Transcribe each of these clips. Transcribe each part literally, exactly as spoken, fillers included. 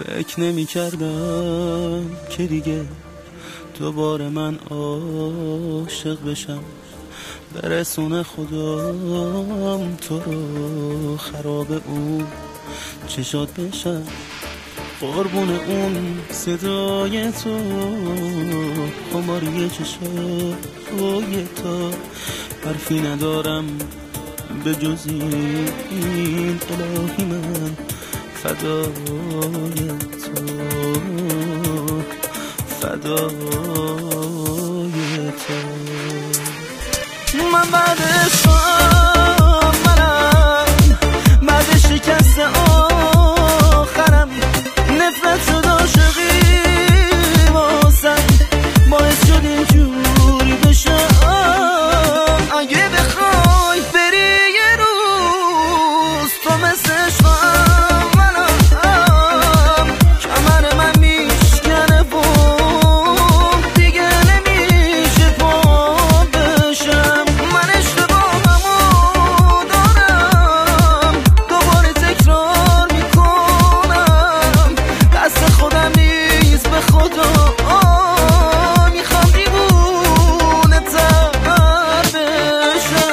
فکر نمی کردم که دیگه دوباره من عاشق بشم، برسونه خدام تو رو خراب اون چشات بشم. قربون اون صدای تو، خماری چشای تو، حرفی ندارم به جز این الهی من فدای تو، فدای تو. من بعد عشقم، منم بعد شکست آخرم، نفرت شد عاشقی واسم باعث شد اینجوری بشم. اگه بخوای بری یه روز تو مثل عشقم منم، کمر من میشکنه و دیگه نمیشه پا بشم. من اشتباهمو دارم، دوباره تکرار میکنم، دست خودم نیست به خدا میخوام دیوونه تر بشم.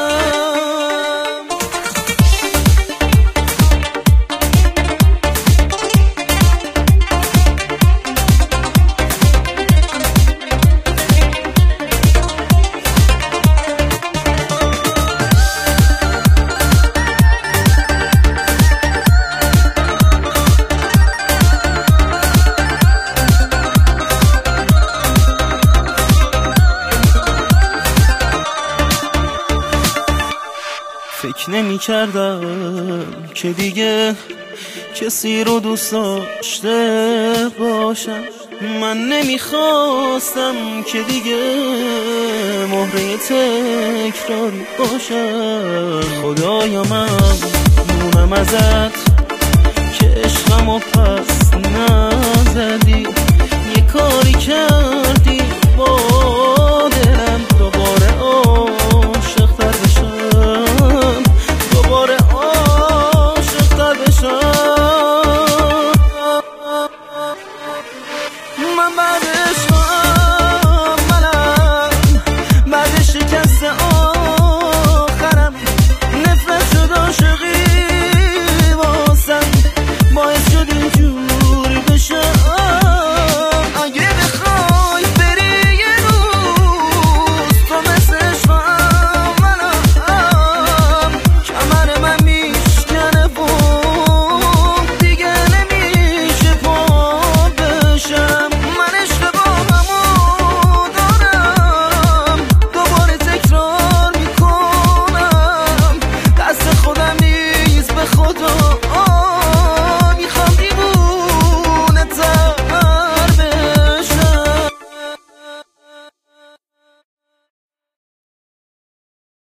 فکر نمی کردم که دیگه کسی رو دوست داشته باشم، من نمیخواستم که دیگه مهره تکراری باشم. خدایا من مونم ازت که عشقمو پس نزدی، یه کاری کردی با